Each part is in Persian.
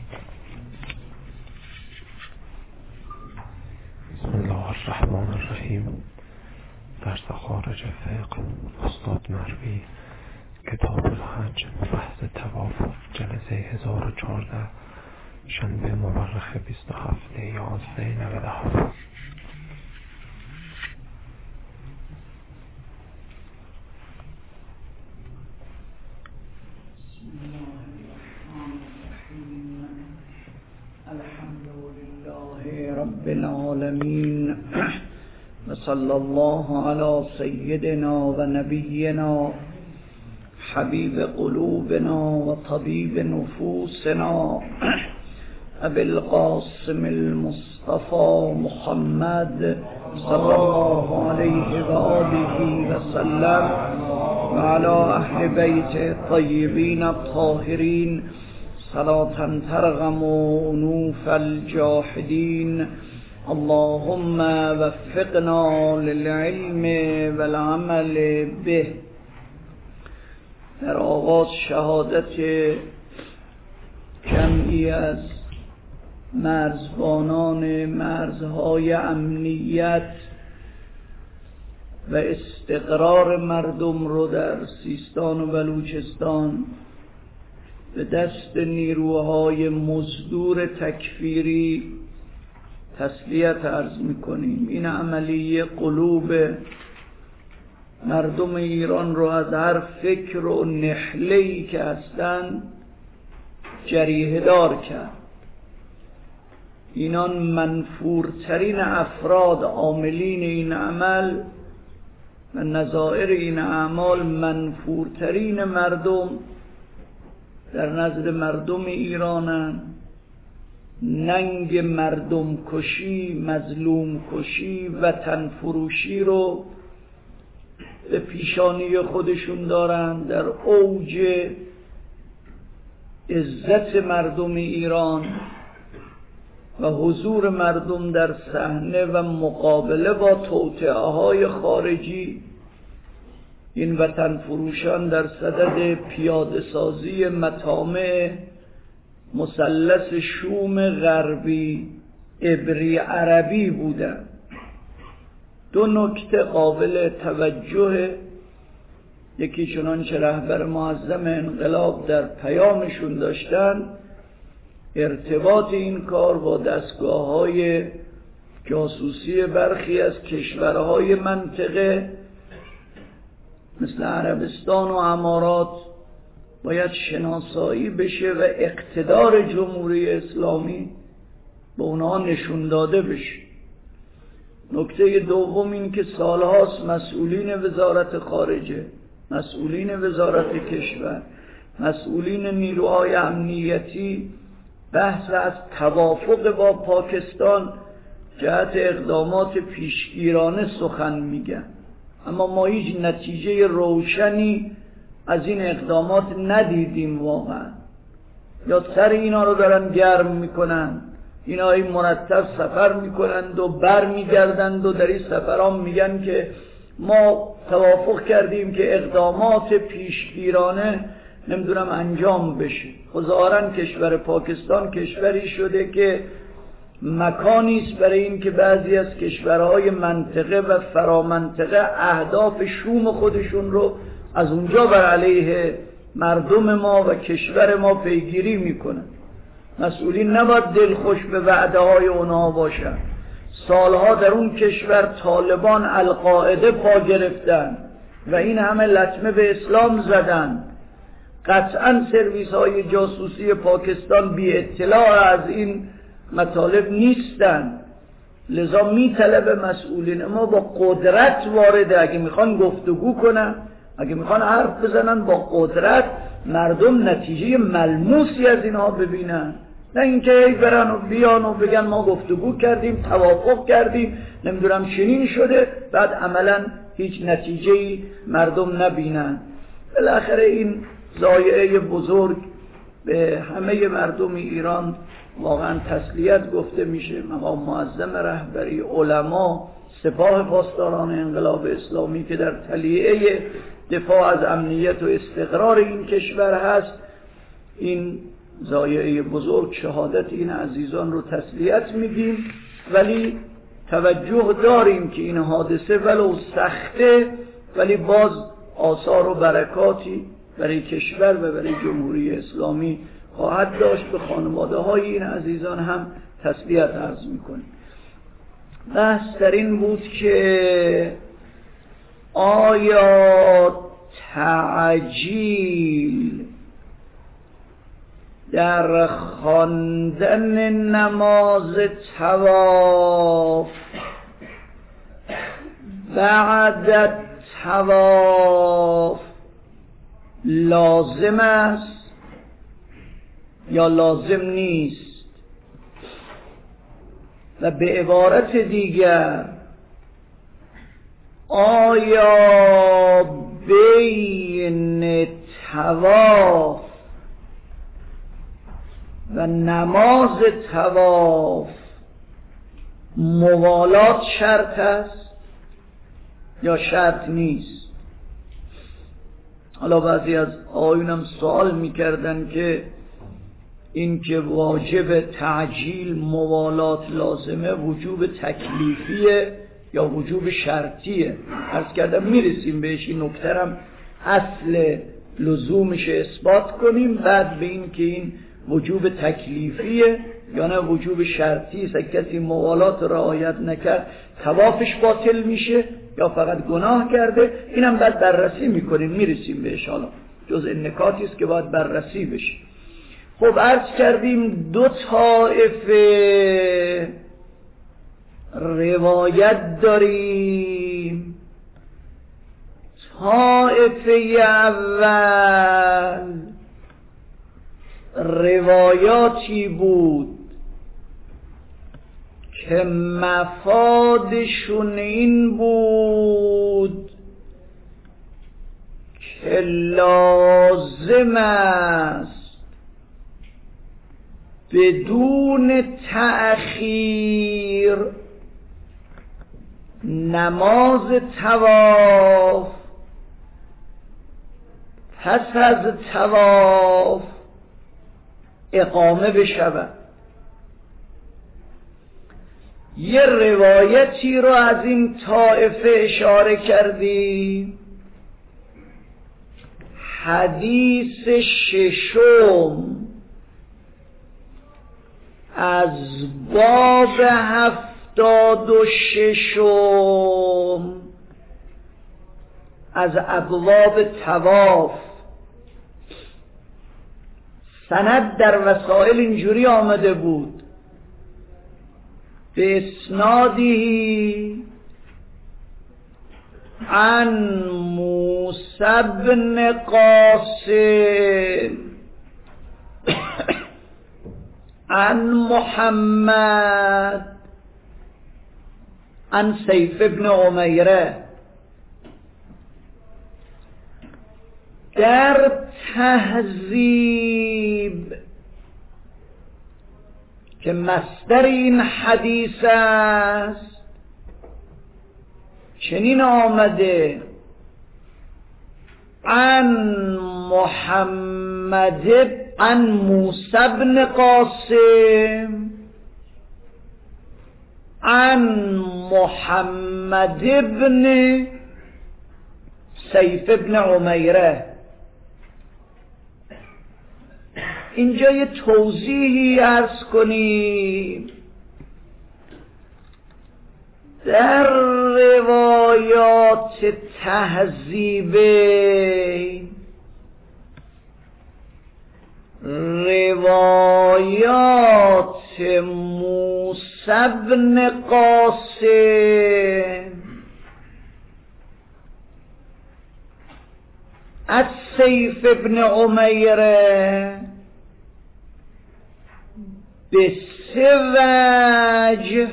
بسم الله الرحمن الرحیم. درس خارج فقه، استاد مروی، کتاب الحج، بحث طواف، جلسه 1014، شنبه مورخ 27/11/97. رب العالمین و صلی الله علی سیدنا و نبینا حبیب قلوبنا و طبیب نفوسنا ابی القاسم المصطفى محمد صلی الله علیه و آله و سلم و علی اهل بیت الطیبین الطاهرین صلاة ترغم انوف الجاحدین. اللهم وفقنا للعلم والعمل به. در آغاز شهادت جمعی از مرزبانان مرزهای امنیت و استقرار مردم رو در سیستان و بلوچستان به دست نیروهای مزدور تکفیری تسلیت عرض میکنیم. این عملیه قلوب مردم ایران رو از هر فکر و نحله‌ای که هستن جریحه دار کرد. اینان منفورترین افراد عاملین این عمل و نظائر این اعمال، منفورترین مردم در نزد مردم ایرانن. ننگ مردم کشی، مظلوم کشی، وطن فروشی رو به پیشانی خودشون دارن. در اوج عزت مردم ایران و حضور مردم در صحنه و مقابله با توطئه‌های خارجی، این وطن فروشان در صدد پیاده سازی مطامع مثلث شوم غربی عبری عربی بودند. دو نکته قابل توجه. یکی چنانچه رهبر معظم انقلاب در پیامشون داشتن، ارتباط این کار با دستگاه‌های جاسوسی برخی از کشورهای منطقه مثل عربستان و امارات باید شناسایی بشه و اقتدار جمهوری اسلامی به اونها نشون داده بشه. نکته دوم این که سالهاست مسئولین وزارت خارجه، مسئولین وزارت کشور، مسئولین نیروهای امنیتی بحث از توافق با پاکستان جهت اقدامات پیشگیرانه سخن میگن، اما ما هیچ نتیجه روشنی از این اقدامات ندیدیم واقعا. یا سر اینا رو دارن گرم میکنن، اینا این مرتب سفر میکنند و بر میگردند و در این سفران میگن که ما توافق کردیم که اقدامات پیشگیرانه نمیدونم انجام بشه. ظاهراً کشور پاکستان کشوری شده که مکانی است برای این که بعضی از کشورهای منطقه و فرامنطقه اهداف شوم خودشون رو از اونجا بر علیه مردم ما و کشور ما پیگیری میکنن. مسئولین نباید دلخوش به وعده های اونها باشن. سالها در اون کشور طالبان القاعده پا گرفتن و این همه لطمه به اسلام زدن. قطعا سرویس های جاسوسی پاکستان بی اطلاع از این مطالب نیستن. لذا میطلب مسئولین ما با قدرت وارده. اگه میخوان گفتگو کنن، اگه میخوان حرف بزنن، با قدرت مردم نتیجه ملموسی از اینها ببینن، نه اینکه برن و بیان و بگن ما گفتگو کردیم، توافق کردیم، نمیدونم چنین شده، بعد عملا هیچ نتیجه‌ای مردم نبینن. بالاخره این ضایعه بزرگ به همه مردم ایران واقعا تسلیت گفته میشه. مقام معظم رهبری، علما، سپاه پاسداران انقلاب اسلامی که در تلیعه دفاع از امنیت و استقرار این کشور هست، این ضایعه بزرگ شهادت این عزیزان رو تسلیت میگیم، ولی توجه داریم که این حادثه ولو سخته ولی باز آثار و برکاتی برای کشور و برای جمهوری اسلامی خواهد داشت. به خانواده های این عزیزان هم تسلیت عرض میکنیم. بحث در این بود که آیا تعجیل در خواندن نماز طواف بعد طواف لازم است یا لازم نیست؟ و به عبارت دیگر آیا بین طواف و نماز طواف موالات شرط است یا شرط نیست؟ حالا بعضی از آیونم سوال میکردن که این که واجب تعجیل موالات لازمه وجوب تکلیفیه یا وجوب شرطیه. عرض کردم میرسیم بهش، این نکته هم اصل لزومش اثبات کنیم، بعد به این که این وجوب تکلیفیه یا نه وجوب شرطی است. کسی موالات رعایت نکرد طوافش باطل میشه یا فقط گناه کرده، اینم بعد بررسی میکنیم، میرسیم بهش. حالا جزء نکاتی است که باید بررسی بشه. خب عرض کردیم دو طایفه روایت داریم. طایفه اول روایاتی بود که مفادشون این بود که لازم است بدون تأخیر نماز طواف پس از طواف اقامه بشود. یه روایتی رو از این طائفه اشاره کردیم، حدیث ششم از باب 76 از ابواب طواف. سند در وسائل اینجوری آمده بود به اسنادی عن موسی بن قاسم عن محمد عن سیف بن عمیره. در تهذیب که مصدر این حدیث است چنین آمده عن محمد عن موسی بن قاسم عن محمد بن سیف بن عمیره. اینجا یه توضیحی عرض کنیم. در روایات تهذیبه، روایات موسی بن قاسم از سیف بن عمیره به 3 وجه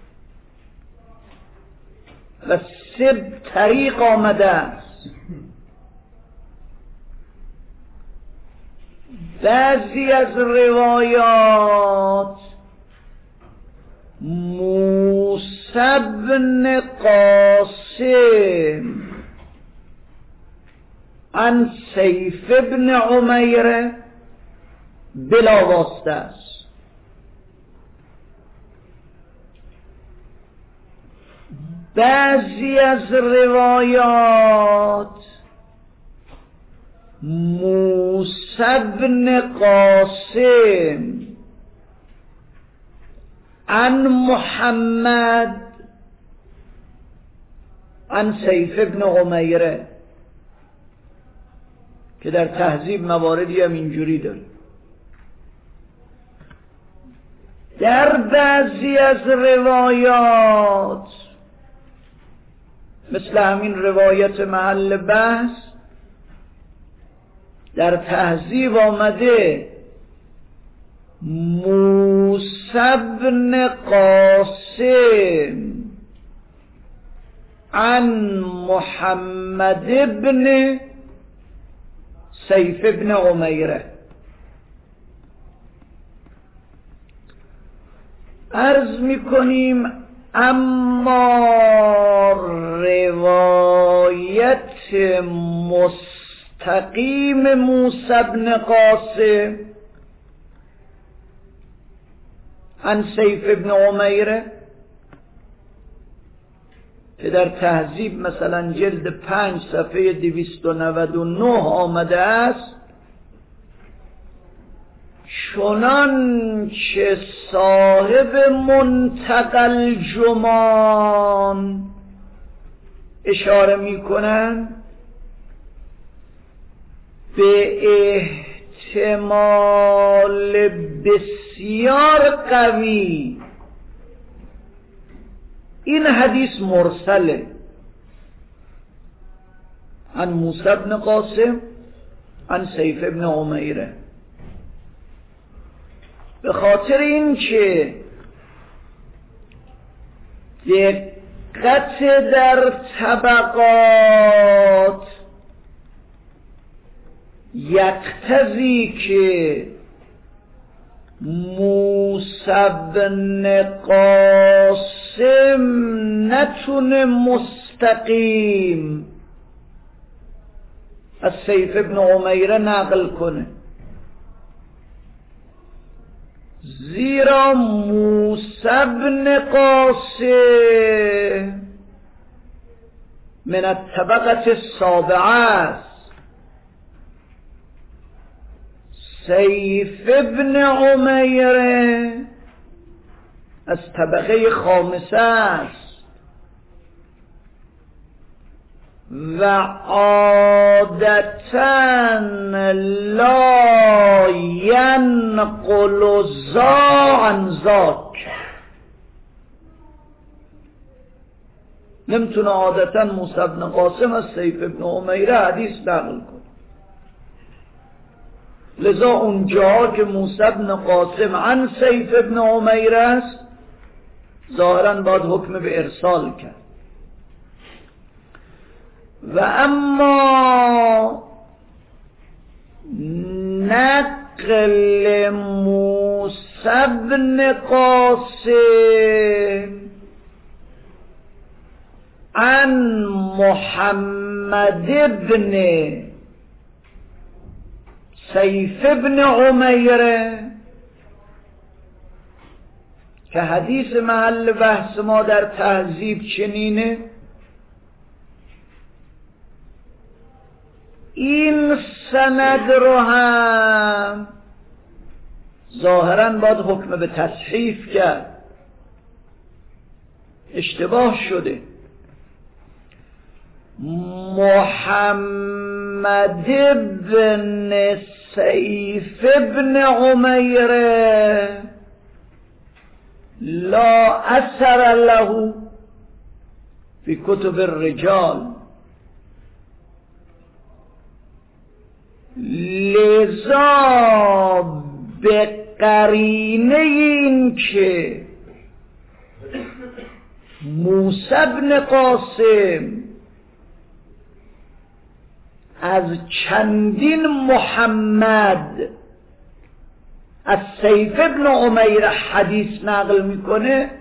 و 3 طریق آمده است. بعضی از روایات موسی بن قاسم عن سیف بن عمیره بلا واسطه است. بعضی از روایات موسی بن قاسم عن محمد عن سیف ابن عمیره که در تهذیب مواردی هم اینجوری داره. در بعضی از روایات مثل همین روایت محل بحث در تهذیب آمده موسی بن قاسم عن محمد بن سیف ابن عمیره. عرض میکنیم اما روایت مستقیم موسی بن قاسم عن سیف ابن عمیره که در تهذیب مثلا جلد 5 صفحه 299 آمده است، چنان که صاحب منتقل جمان اشاره میکنند به احتمال بسیار قوی این حدیث مرسله عن موسی بن قاسم عن سیف ابن عمیره، به خاطر این که دقت در طبقات یقتضی که موسی بن قاسم نتونه مستقیم از سیف ابن عمیره نقل کنه، زیرا موسی بن قاسم من الطبقه السابعه است، سیف ابن عمیره از طبقه خامسه است و عادتاً لا ینقل ذا عن ذاک، نمیتونه عادتاً موسی بن قاسم از سیف ابن عمیره حدیث نقل کنه. لذا اونجا که موسی بن قاسم عن سیف ابن عمیره است ظاهراً باید حکم به ارسال کرد. و اما نقل موسی بن قاسم عن محمد بن سیف ابن عمیره که حدیث محل بحث ما در تهذیب چنینه، این سند رو هم ظاهراً باید حکم به تصحیف کرد، اشتباه شده. محمد بن سیف ابن عمیره لا اثر له فی کتب الرجال، لذا به قرینه این که موسی بن قاسم از چندین محمد از سیف ابن عمیره حدیث نقل میکنه،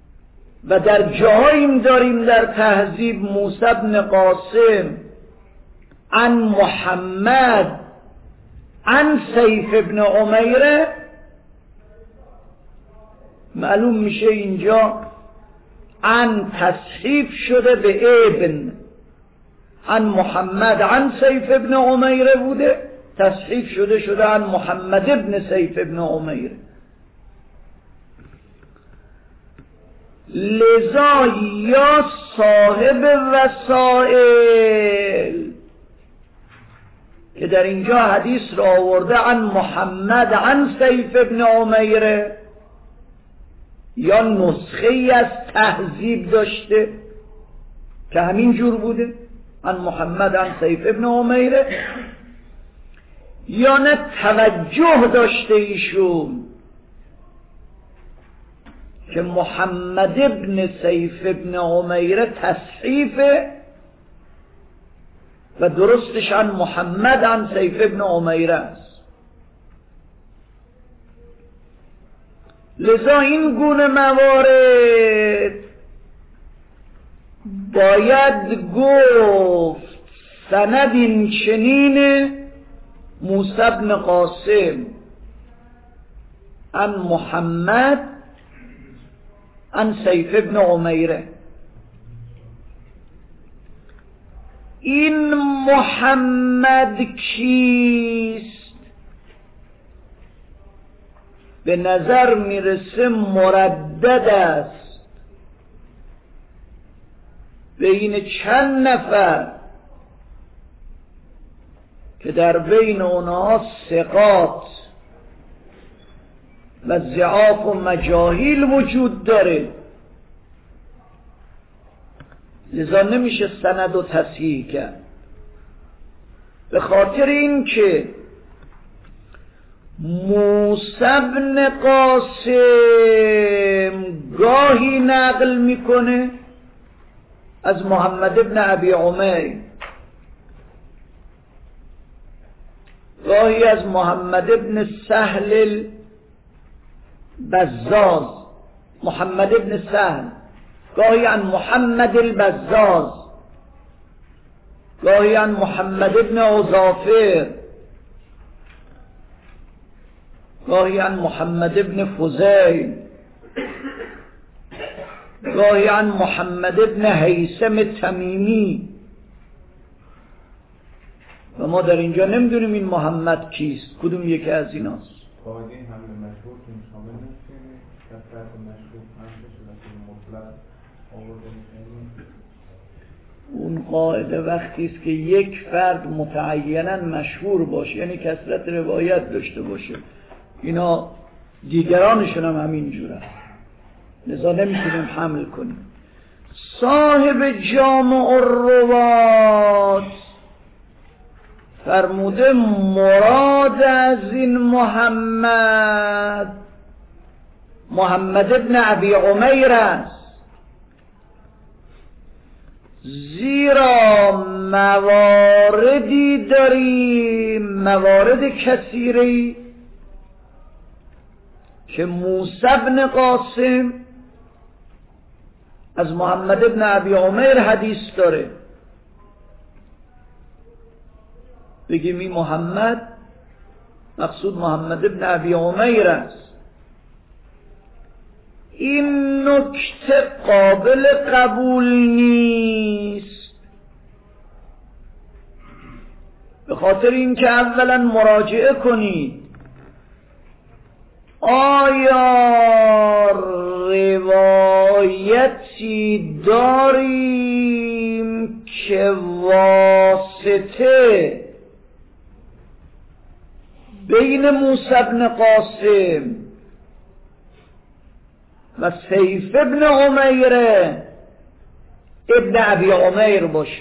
و در جاییم داریم در تهذیب موسی بن قاسم عن محمد عن سیف ابن عمیره، معلوم میشه اینجا عن تصحیف شده به ابن، عن محمد عن سیف ابن عمیره بوده، تصحیف شده عن محمد ابن سیف ابن عمیره. لذا یا صاحب وسائل که در اینجا حدیث را آورده عن محمد عن سیف ابن عمیره، یا نسخه ای از تهذیب داشته که همین جور بوده عن محمد عن سیف ابن عمیره، یا نه توجه داشته ایشون که محمد ابن سیف ابن عمیره تصحیفه و درستش عن محمد عن سیف ابن عمیره است. لذا این گونه موارد باید گفت سند این چنین موسی بن قاسم عن محمد عن سیف ابن عمیره. این محمد کیست؟ به نظر میرسه مردد است بین چند نفر که در بین اونها ثقات و ضعاف و مجاهیل وجود داره، لذا نمیشه سند و تصحیح کرد. به خاطر این که موسی بن قاسم گاهی نقل میکنه از محمد بن ابی عمیر، گاهی از محمد بن سهل البزاز، محمد بن سهل، گاهی عن محمد البزاز، گاهی عن محمد بن عزافر، گاهی عن محمد بن فضیل، گاهی عن محمد بن هیثم تمیمی. و ما در اینجا نمیدونیم این محمد کیست، کدوم یکی از ایناست. اون قاعده وقتی است که یک فرد متعینا مشهور باشه، یعنی کثرت روایت داشته باشه، اینا دیگرانشون هم همین جوره، لذا نمیتونیم حمل کنیم. صاحب جامع الروات فرموده مراد از این محمد ابن ابی عمیر است، زیرا مواردی داریم، موارد کثیری که موسی بن قاسم از محمد ابن ابی عمیر حدیث داره. بگیم این محمد مقصود محمد ابن ابی عمیر است. این نکته قابل قبول نیست، به خاطر اینکه اولا مراجعه کنید آیا روایتی داریم که واسطه بین موسی بن قاسم و سیف ابن عمیر ابن ابی عمیر باشه؟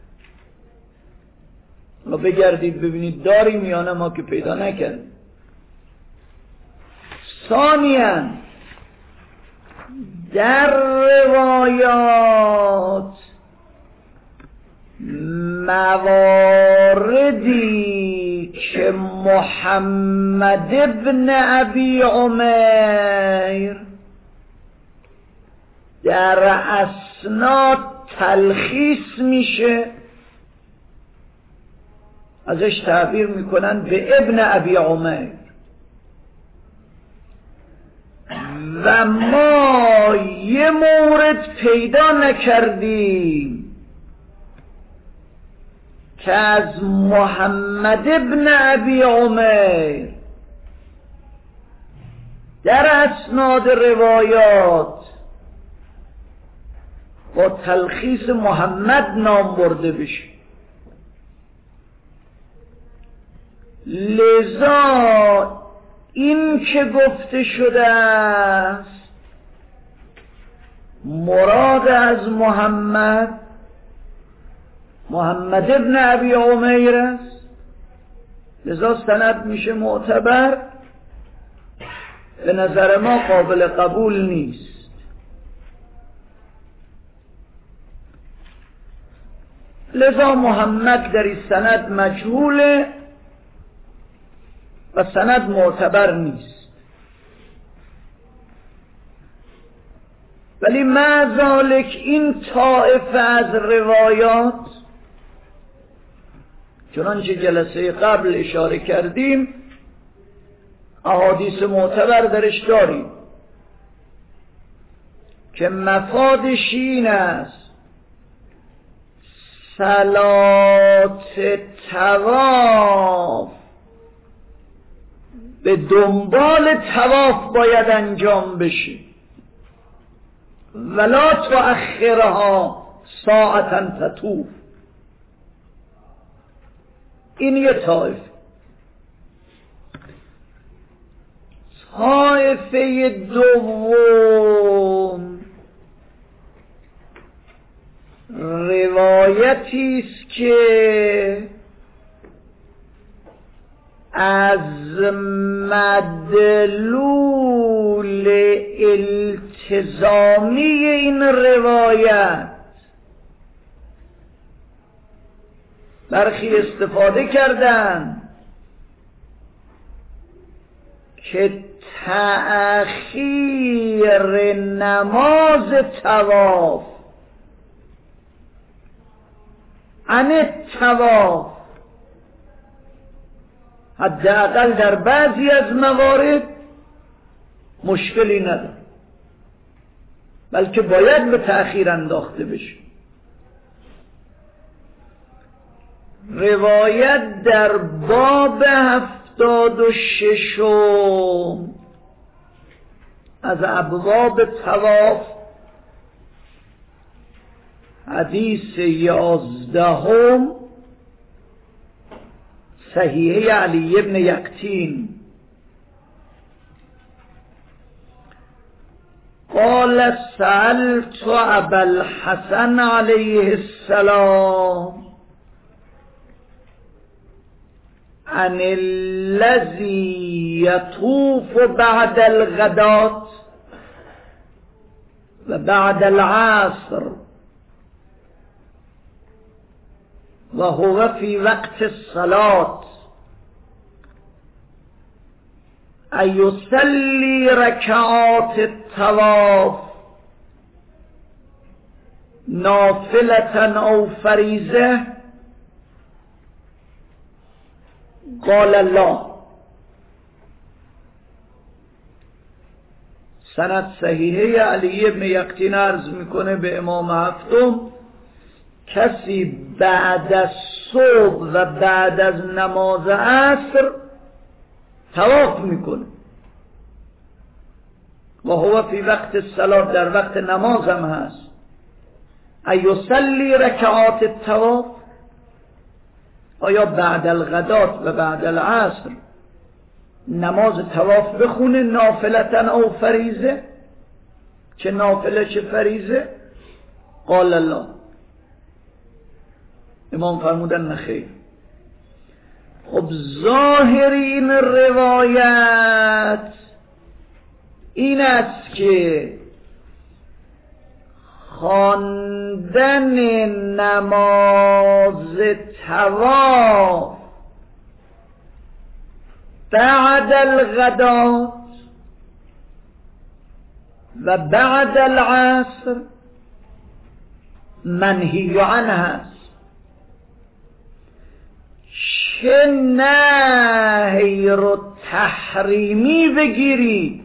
حالا بگردید ببینید داریم یا نه، ما که پیدا نکردیم. ثانیاً در روایات مواردی که محمد ابن ابی عمیر در اسناد تلخیص میشه ازش تعبیر میکنن به ابن ابی عمیر. و ما یه مورد پیدا نکردیم که از محمد ابن ابی عمیر در اسناد روایات با تلخیص محمد نام برده بشه. لذا این که گفته شده است مراد از محمد ابن ابی عمیر است، لذا سند میشه معتبر، به نظر ما قابل قبول نیست. لذا محمد در این سند مجهوله و سند معتبر نیست. ولی مع ذالک این طائفه از روایات، چنانچه جلسه قبل اشاره کردیم، احادیث معتبر درش داریم که مفادش این است صلات طواف به دنبال طواف باید انجام بشه، ولا تؤخرها ساعتا تطوف. این یه طایفه دوم روایتی است که از مدلول التزامی این روایت برخی استفاده کردن که تأخیر نماز طواف عن الطواف حداقل در بعضی از موارد مشکلی نداره، بلکه باید به تأخیر انداخته بشه. روایت در باب 76 از ابواب طواف حدیث 11 صحیحه علی ابن یقطین قال سألت ابا الحسن علیه السلام عن الذي يطوف بعد الغداة و بعد العصر و هو في وقت الصلاة أيصلي ركعات الطواف نافلة أو فريضة؟ قال لا. سند صحیحه علی ابن یقطین عرض میکنه به امام هفتم کسی بعد از صبح و بعد از نماز عصر طواف میکنه و هو فی وقت الصلاة، در وقت نماز هم هست، ایصلی رکعات الطواف، آیا بعد الغدات و بعد العصر نماز طواف بخونه نافلتن او فریضه، چه نافله چه فریضه؟ قال الله. امام فرمودن نخیر. خب ظاهر این روایت این است که خواندن نماز طواف بعد الغدات و بعد العصر منهی عنه است، چه نهی رو تحریمی بگیری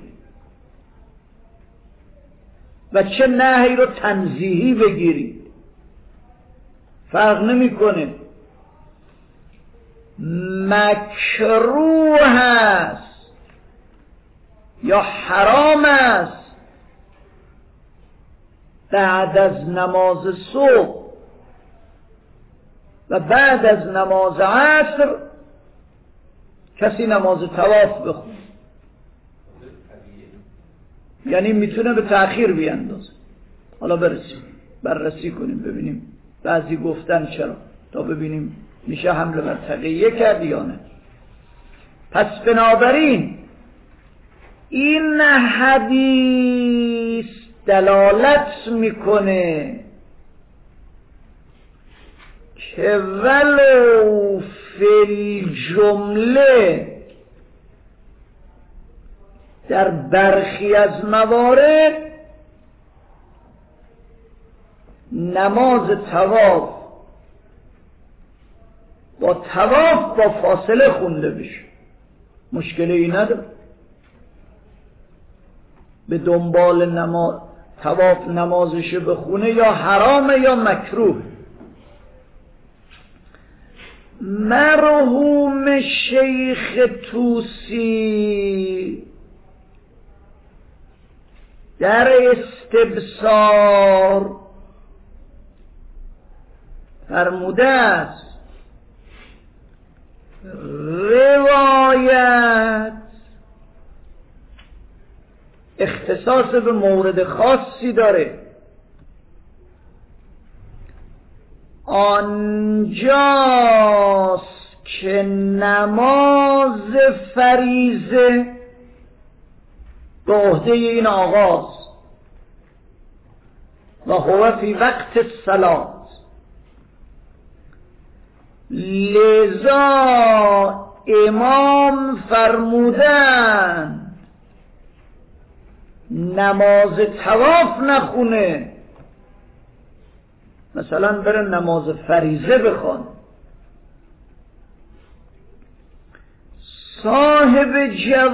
و چه نهی رو تنزیهی بگیری، فرق نمیکنه. مکروه است یا حرام است بعد از نماز صبح و بعد از نماز عصر کسی نماز طواف بخونه، یعنی میتونه به تأخیر بیندازه. حالا بررسی کنیم ببینیم بعضی گفتن چرا، تا ببینیم میشه حمله بر تقیه کرد یا نه. پس بنابراین این حدیث دلالت میکنه که ولو فی الجمله در برخی از موارد نماز طواف با طواف با فاصله خونده بشه، مشکلی نداره. به دنبال طواف نمازش بخونه یا حرامه یا مکروه. مرحوم شیخ طوسی در استبصار فرموده است روایت اختصاص به مورد خاصی داره، آنجاست که نماز فریضه به عهده این آغاز و هو فی وقت الصلاة، لذا امام فرمودن نماز طواف نخونه، مثلا بره نماز فریضه بخوان. صاحب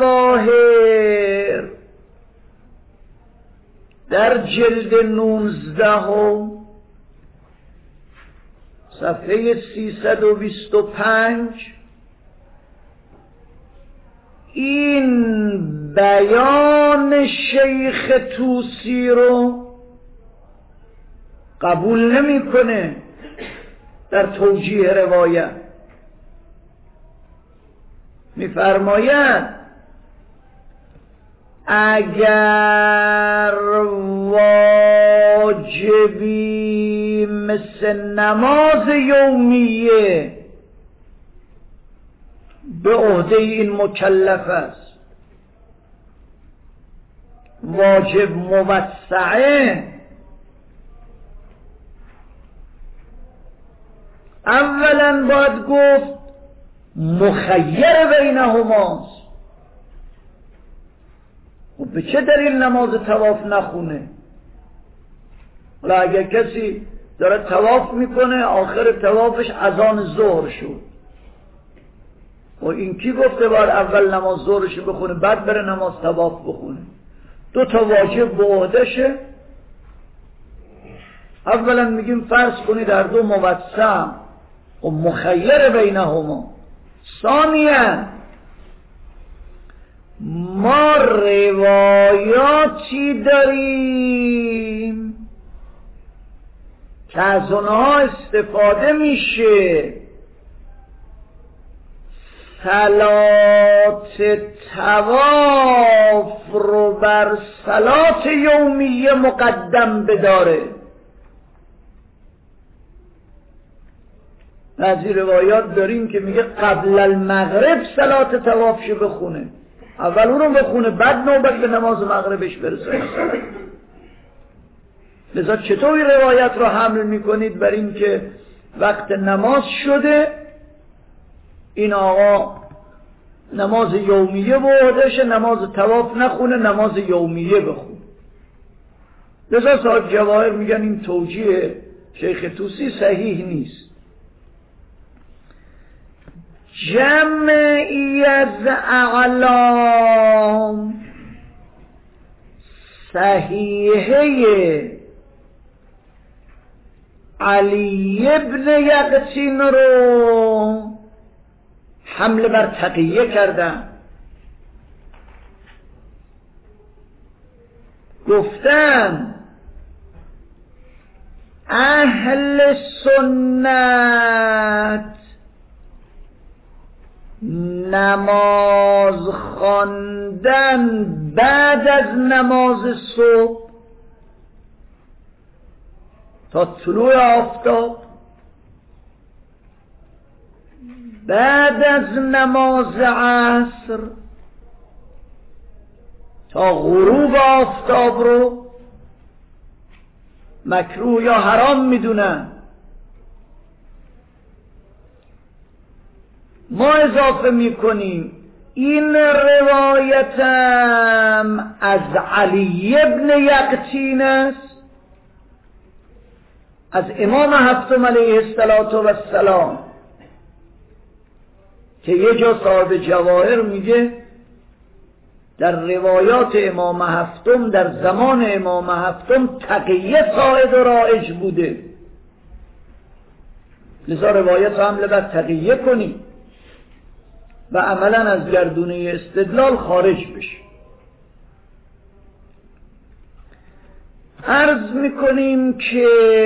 جواهر در جلد 19 صفحه 325 این بیان شیخ طوسی رو قبول نمیکنه در توجیه روایت. میفرماید اگر واجبی مثل نماز یومیه به عهده این مکلف است، واجب موسعه، اولا باید گفت مخیر بینهماست. و به چه دلیل نماز طواف نخونه؟ حالا اگر کسی داره طواف میکنه آخر طوافش اذان ظهر شد، و این کی گفته باید اول نماز ظهرش بخونه بعد بره نماز طواف بخونه؟ دو تا واجب به عهدشه. اولا میگیم فرض کنید در دو موسع و مخیر بینهما. ثانیا ما روایاتی داریم که از اونها استفاده میشه صلات طواف رو بر صلات یومیه مقدم بداره. از این روایات داریم که میگه قبل المغرب صلات طوافشو بخونه، اول اون رو بخونه بعد نوبت به نماز مغربش برسه. لذا چطور این روایت رو حمل میکنید بر این که وقت نماز شده این آقا نماز یومیه به عهده‌شه، نماز طواف نخونه نماز یومیه بخونه؟ لذا صاحب جواهر میگن این توجیه شیخ طوسی صحیح نیست. جمعی از اعلام صحیحه علی ابن یقطین رو حمله بر تقیه کردن. گفتن اهل سنت نماز خواندن بعد از نماز صبح تا طلوع آفتاب، بعد از نماز عصر تا غروب آفتاب رو مکروه یا حرام میدونن. ما اضافه میکنیم این روایتم از علی ابن یقطین است، از امام هفتم علیه السلام، که یه جا صاحب جواهر میگه در روایات امام هفتم در زمان امام هفتم تقیه ساعد و رایج بوده، لذا روایت حمله بر تقیه کنی و عملا از گردونه استدلال خارج بشه. عرض میکنیم که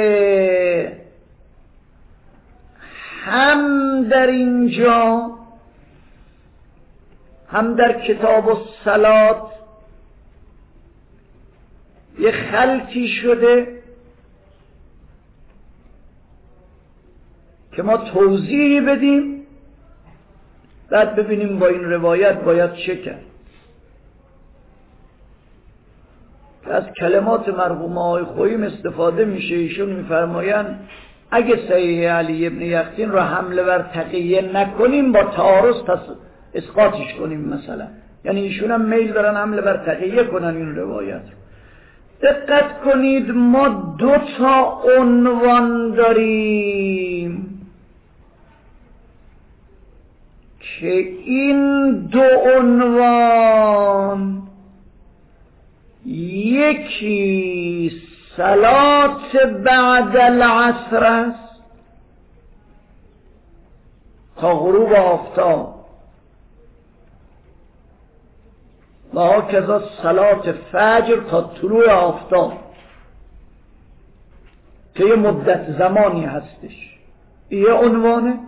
هم در اینجا هم در کتاب الصلات یه خلطی شده که ما توضیحی بدیم، بعد ببینیم با این روایت باید چه کرد. از کلمات مرحوم آقای خوییم استفاده میشه. ایشون میفرمایند اگه صحیح علی ابن یقطین رو حمله بر تقیه نکنیم با تعارض اسقاطش کنیم مثلا، یعنی ایشون هم میل دارن حمله بر تقیه کنن این روایت رو. دقت کنید ما 2 عنوان داریم که این 2 عنوان یکی صلات بعد العصر است تا غروب آفتاب و هاکذا صلات فجر تا طلوع آفتاب که یه مدت زمانی هستش. یه عنوانه.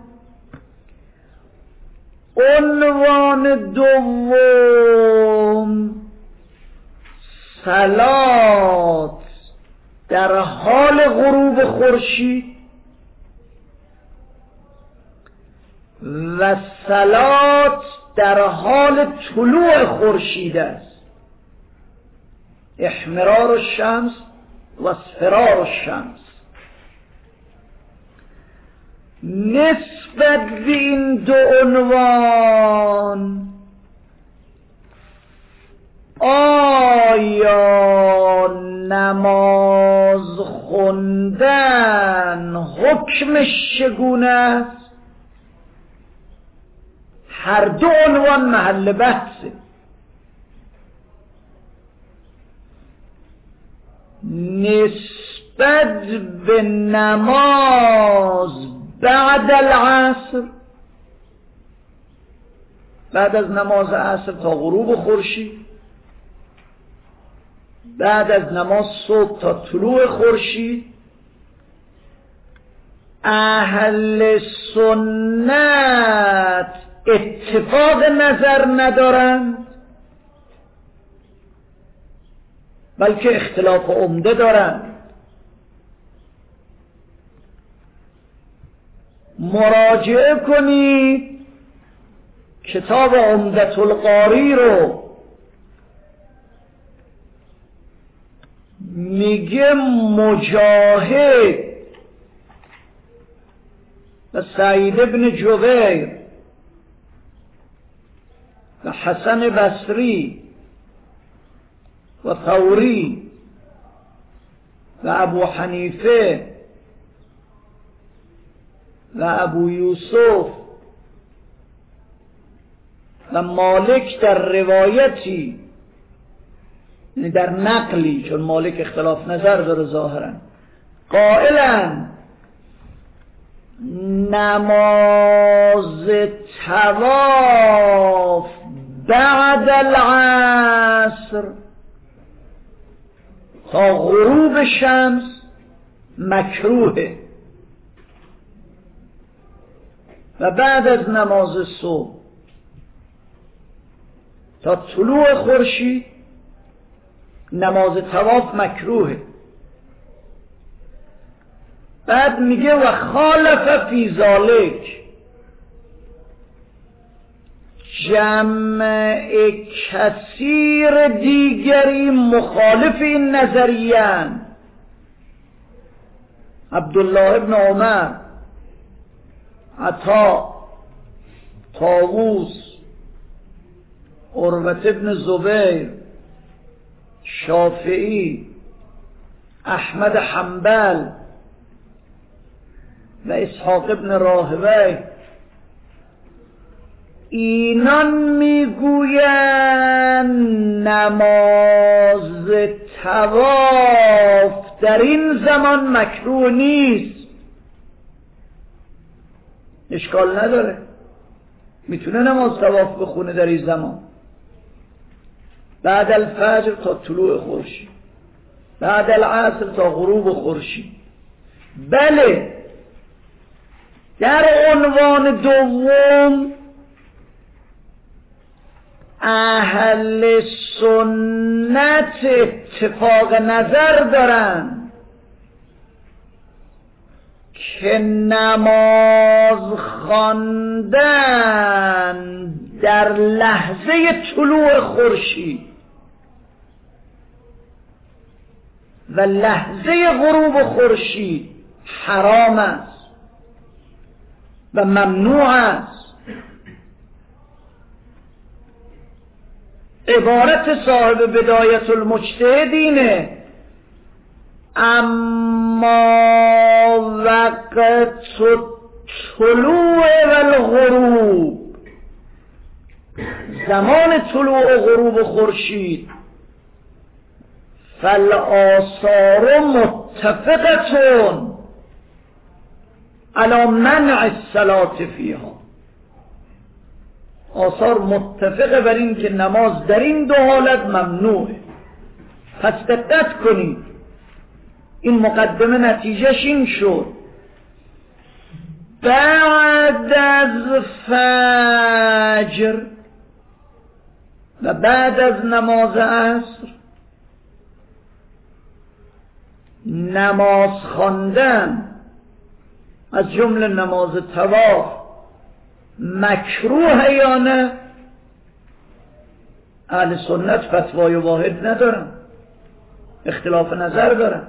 عنوان دوم صلات در حال غروب خورشید و صلات در حال طلوع خورشید است. احمرار الشمس و اصفرار الشمس. نسبت به این 2 عنوان آیا نماز خوندن حکمش چگونه است؟ هر 2 عنوان محل بحثه. نسبت به نماز بعد العصر، بعد از نماز عصر تا غروب خورشید، بعد از نماز صبح تا طلوع خورشید، اهل سنت اتفاق نظر ندارند بلکه اختلاف عمده دارند. مراجعه کنید کتاب عمدة القاری رو. میگه مجاهد و سعید بن جبیر و حسن بصری و ثوری و ابو حنیفه و ابو یوسف و مالک در روایتی، یعنی در نقلی، چون مالک اختلاف نظر داره ظاهرا، قائلا نماز طواف بعد العصر تا غروب شمس مکروهه و بعد از نماز صبح تا طلوع خورشید نماز طواف مکروهه. بعد میگه و خالف فی ذالک جمع کثیر دیگری مخالف این نظریه، عبدالله ابن عمر، عطا، طاووس، عروة ابن زبیر، شافعی، احمد حنبل و اسحاق ابن راهوی، اینان میگویند نماز طواف در این زمان مکروه نیست، اشکال نداره، میتونه نماز طواف بخونه در این زمان، بعد الفجر تا طلوع خورشید، بعد العصر تا غروب خورشید. بله در عنوان دوم اهل سنت اتفاق نظر دارن که نماز خواندن در لحظه طلوع خورشید و لحظه غروب خورشید حرام است و ممنوع است. عبارت صاحب بدایت المجتهد اینه اما وقت طلوع و الغروب، زمان طلوع و غروب خورشید، فالآثار متفقتون علی منع الصلاة فیها، آثار متفقه بر این که نماز در این دو حالت ممنوعه. پس دقت کنید، این مقدمه نتیجهش این شد بعد از فجر و بعد از نماز عصر نماز خواندن از جمله نماز طواف مکروه یا نه؟ اهل سنت فتوای واحد ندارن، اختلاف نظر دارن.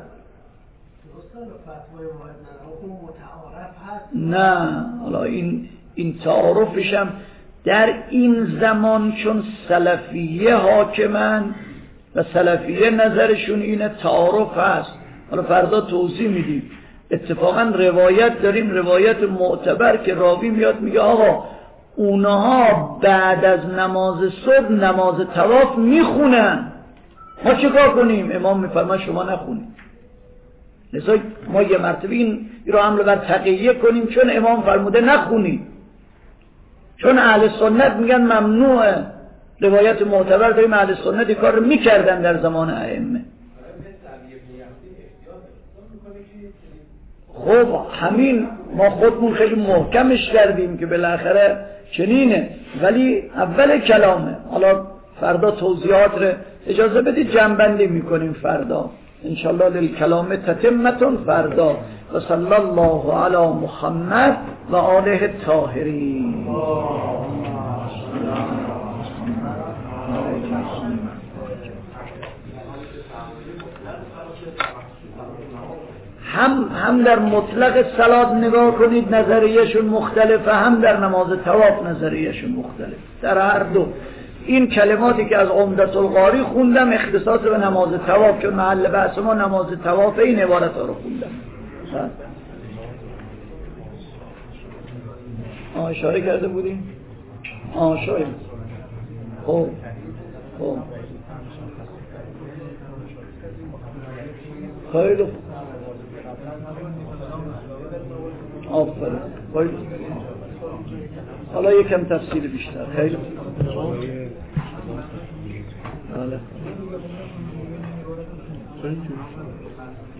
نه حالا این تعارفش هم در این زمان چون سلفیه حاکمن و سلفیه نظرشون اینه تعارف هست. حالا فردا توضیح میدیم. اتفاقا روایت داریم، روایت معتبر که راوی میاد میگه آقا اونها بعد از نماز صبح نماز طواف میخونن، ما چه کار کنیم؟ امام میفرما شما نخونید. لذا ما یه مرتبه این رو حمله بر تقیه کنیم چون امام فرموده نخونید، چون اهل سنت میگن ممنوعه. روایت معتبر داریم اهل سنت این کار رو میکردن در زمان ائمه. خب همین ما خودمون خیلی محکمش کردیم که بالاخره چنینه، ولی اول کلامه. حالا فردا توضیحات رو اجازه بدید جمع‌بندی میکنیم فردا انشالله. للکلام تتمتون فردا. و صلی الله علی محمد و آله الطاهرین. هم در مطلق صلات نگاه کنید نظریهشون مختلفه، هم در نماز طواف نظریهشون مختلف. در هر دو این کلماتی که از عمدة القاری خوندم اختصاص به نماز طواف، چون محل بحث ما نماز طواف، این عبارت ها رو خوندم. اشاره کرده بودیم؟ شاید خب خیلی خوب، آفرین، خیلی خوب. حالا یکم تفصیل بیشتر. خیلی خوب. بله.